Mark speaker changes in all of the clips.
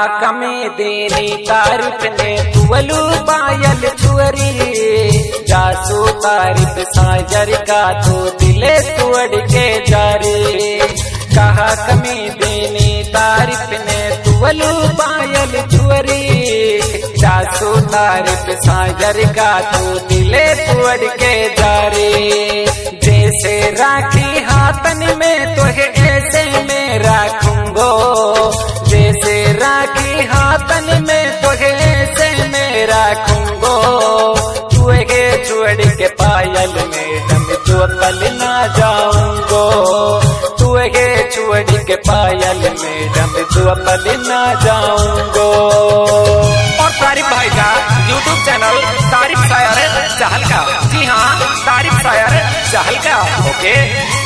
Speaker 1: कमी देनी तारीफ ने तुवलू पायल छुअरी जासू तारीफ साजर का तो दिले तुअड़ के जारे कहा कमी देनी तारीफ ने तुवलू पायल छुअरी जासू तारीफ साजर का तो दिले तुअड़ के जारे जैसे राखी हाथन में तो ऐसे में राखूंगो जैसे राखी हाथन में तो ऐसे में राखूंगो तुहे छोड़ के पायल में दम तो पल ना जाऊंगो तुहे छोड़ के पायल में दम तो पल ना जाऊंगो।
Speaker 2: और तारीफ भाई का यूट्यूब चैनल तारीफ शायर चहल का, जी हाँ तारीफ शायर चहल का। ओके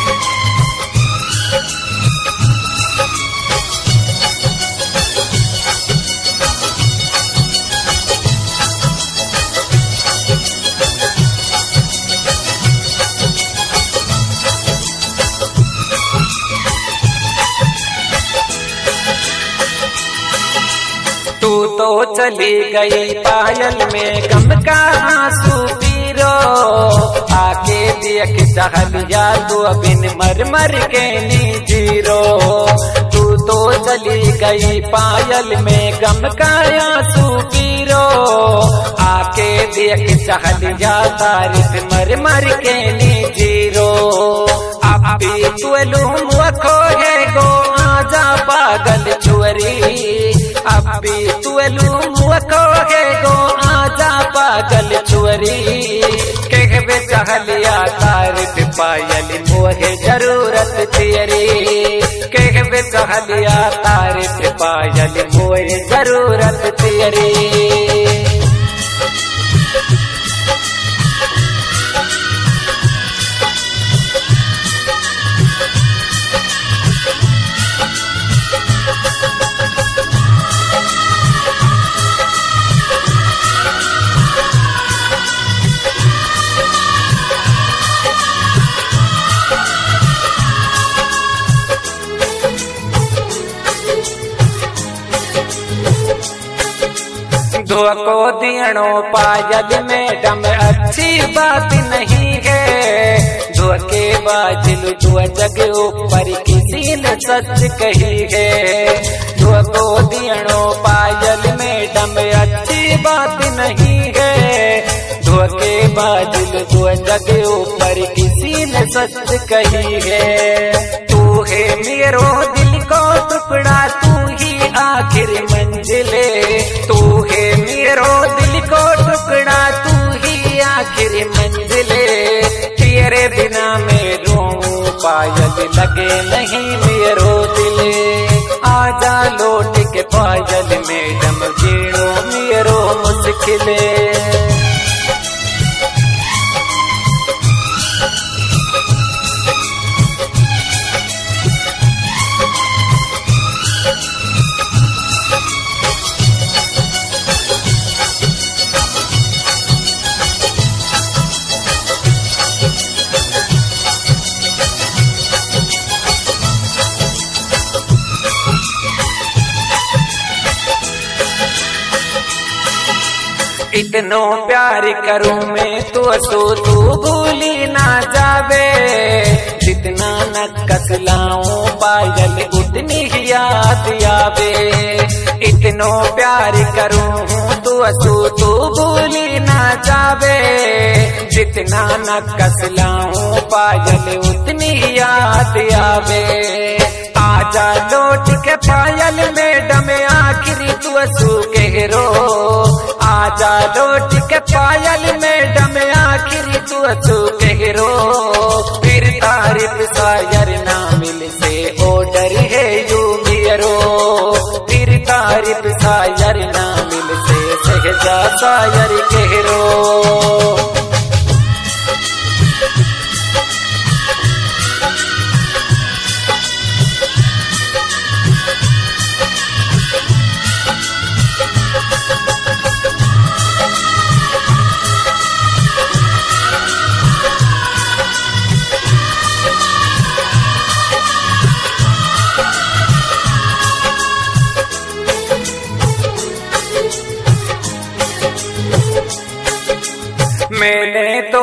Speaker 1: तू तो चली गई पायल में गम का आंसू पीरो आके देख चहलिया तू बिन मर मर के नी जीरो तू तो चली गई पायल में गम का आंसू पीरो आके देख चहलिया तारीफ मर मर के नी जीरो अब भी तू लूम वखो है गो आजा पागल छुअरी अब भी तू लूम वखो है गो आजा पागल छुअरी कहवे चहलिया तारीफ पायल मोहे जरूरत तेरी कहवे चहलिया तारीफ पायल मोहे जरूरत तेरी। धोको दियणो पायल में दम अच्छी बात नहीं है धोखे बाजलू जो जग ऊपर किसी ने सच कही है धोको दियणो पायल में दम अच्छी बात नहीं है धोखे बाजलू जो जग ऊपर किसी ने सच कही है तू है मेरो दिल को टुकड़ा तू ही आखिर मंजिले तू है मेरो दिल को टुकड़ा तू ही आखिर मंजिले तेरे बिना मैं रोऊं पायल लगे नहीं मेरो दिल आजा लौट के पायल में दम जीणो मेरो मुश्किले। इतनो प्यार करूं मैं तो सो तू भूली ना जावे जितना न कसलाऊं पायल उतनी ही याद आवे इतनो प्यार करूं तो सो तू भूली ना जावे जितना न कसलाऊं पायल उतनी ही याद आवे आजा लौट के पायल में डमे आखिरी तू सू कहरो आजा लौट के पायल में डमे आखिरी तू सू कहरो फिर तारीफ शायर ना मिल से ऑर्डर है यू मेरो फिर तारीफ शायर ना मिल से सहजा शायर कहरो।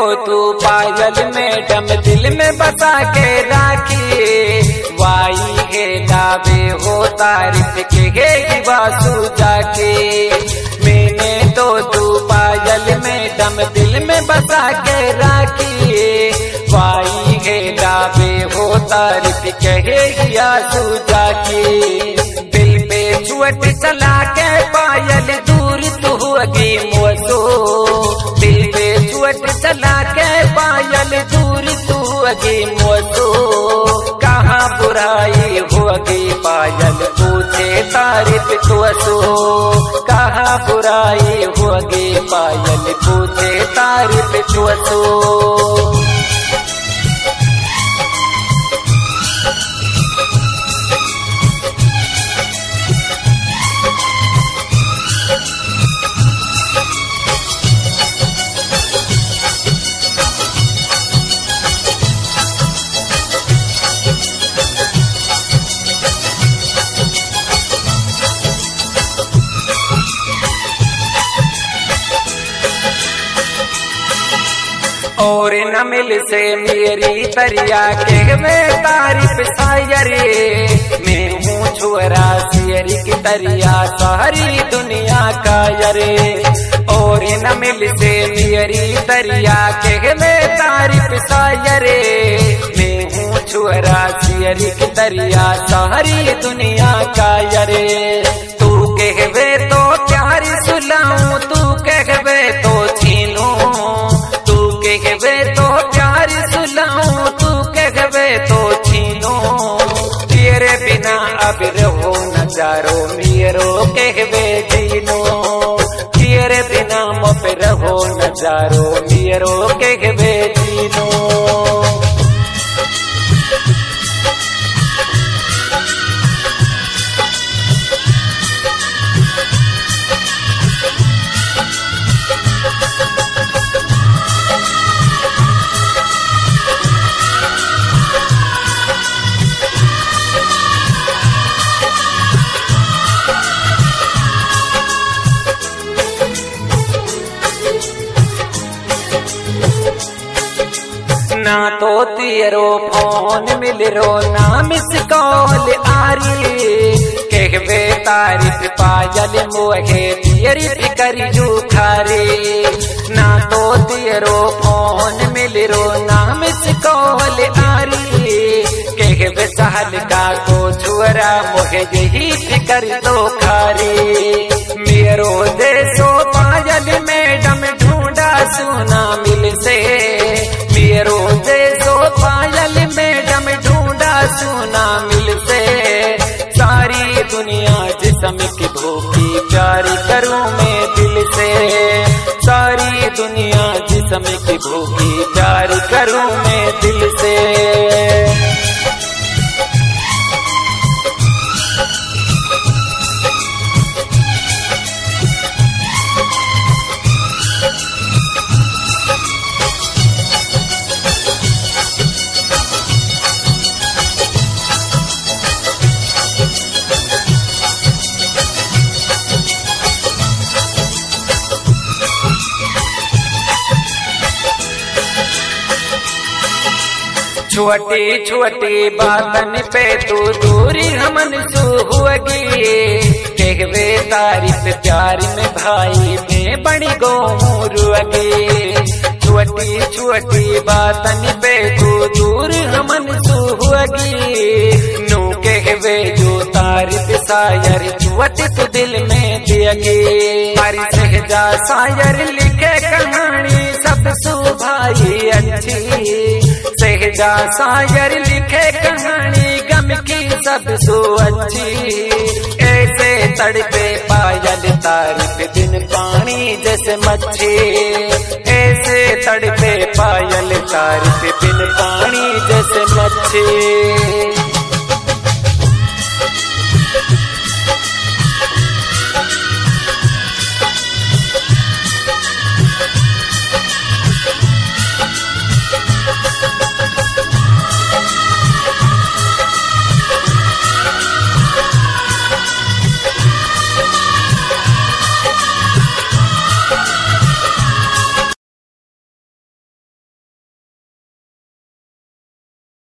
Speaker 1: तू पायल में दम दिल में बसा के राखी वाई है दावे हो तारीफ के बासु जाके मैंने तो तू पायल में दम दिल में बसा के राखी वाई है दावे हो तारीफ कहेगी आंसू जाके दिल पे चुअट चला के पायल दूर तू अगी मोसो दिल पे चुअट चला के पायल दूर तू अगी मोसो कहाँ बुराई होगी पायल पूछे तारीफ तो सो कहाँ बुराई होगी पायल पूछे तारीफ तो सो और न मिल से मेरी दरिया के में तारीफ सायरे मैं हूँ छुअरा सियरी की दरिया सारी दुनिया का यरे और न मिल से मेरी दरिया के में तारीफ सायरे मैं हूँ छुअरा सियरी की दरिया सारी दुनिया का यरे तू कहवे तो प्यार सुलाऊं तू कहवे तो छीनू कहवे तो प्यार सुलाऊं तू कहवे तो छीनो तेरे बिना अब रहो नजारो मेरो कहवे जीनो तेरे बिना मुझ रहो नजारो मेरो कहवे जीनो ना तो तेरो फोन मिल रो ना मिस कॉल आरी कहवे तारीफ पायल मोहे तेरी फिकर जू खारे ना तो तेरो फोन मिल रो ना मिस कॉल आरी कहवे सहल का को छुअरा मोहे यही फिकर तो खारे मेरो देशो पायल मैडम ढूंढा सुना मिल से मेरो देशो पायल मैडम ढूंढा सुना मिल से सारी दुनिया जिसम की भूखी प्यार करूं मैं दिल से सारी दुनिया जिसम की भूखी प्यार करूं मैं दिल से छोटी छोटी बातन पे तू दूरी हमन सुहुअगी कहवे तारीफ प्यार में भाई में बड़ी गोमुरुअगी छोटी छोटी बातन पे तू दूर हमन सुहुअगी नू कहवे जो तारीफ सायर चुअट तू दिल में दियगी हमारी सहजा सायर लिखे कहानी सब सुभाई अच्छी सहजा सायर लिखे कहानी गम की सब सो अच्छी ऐसे तड़पे पायल तारीफ दिन पानी जैसे मच्छी ऐसे तड़पे पायल तारीफ दिन पानी जैसे मच्छी